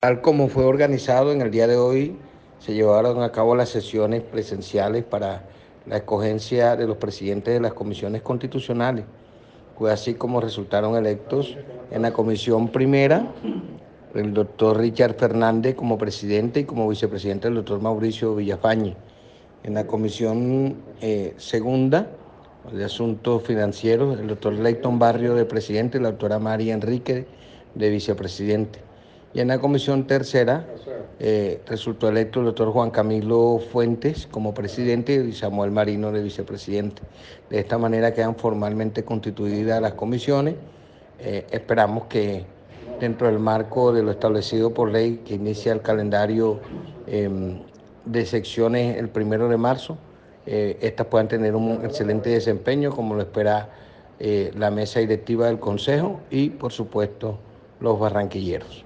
Tal como fue organizado en el día de hoy, se llevaron a cabo las sesiones presenciales para la escogencia de los presidentes de las comisiones constitucionales. Fue así como resultaron electos en la comisión primera el doctor Richard Fernández como presidente y como vicepresidente el doctor Mauricio Villafañe. En la comisión segunda de asuntos financieros, el doctor Leighton Barrio de presidente y la doctora María Enrique de vicepresidente. Y en la comisión tercera resultó electo el doctor Juan Camilo Fuentes como presidente y Samuel Marino de vicepresidente. De esta manera quedan formalmente constituidas las comisiones. Esperamos que dentro del marco de lo establecido por ley, que inicia el calendario de secciones el 1 de marzo, estas puedan tener un excelente desempeño, como lo espera la mesa directiva del Consejo y, por supuesto, los barranquilleros.